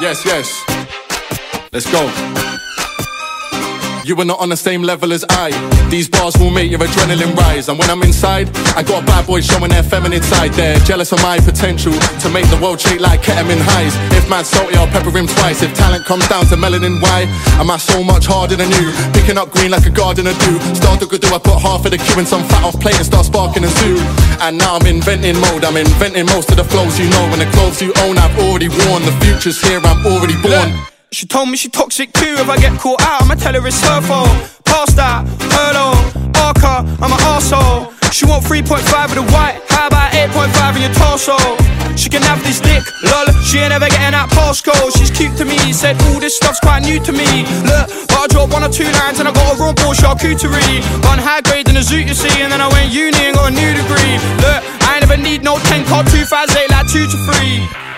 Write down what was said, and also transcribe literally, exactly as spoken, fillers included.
Yes, yes. Let's go. You are not on the same level as I. These bars will make your adrenaline rise. And when I'm inside, I got a bad boy showing their feminine side. They're jealous of my potential to make the world shake like ketamine highs. If man's salty, I'll pepper him twice. If talent comes down to melanin, why am I so much harder than you? Picking up green like a gardener do. Start to go do, I put half of the cue in some fat off plate and start sparking a zoo. And now I'm inventing mode, I'm inventing most of the flows you know. And the clothes you own, I've already worn. The future's here, I'm already born. Look. She told me she toxic too. If I get caught out, I'ma tell her it's her fault. Past that, Erlo, Arca, I'm an arsehole. She want three point five with the white. How about eight point five in your torso? She can have this dick, lol. She ain't ever getting that postcode. She's cute to me, said all this stuff's quite new to me. Look, but I dropped one or two lines and I got a raw ball charcuterie. Got high grade in the zoot, you see. And then I went uni and got a new degree. Look, I ain't never need no ten card two five eight like two to three.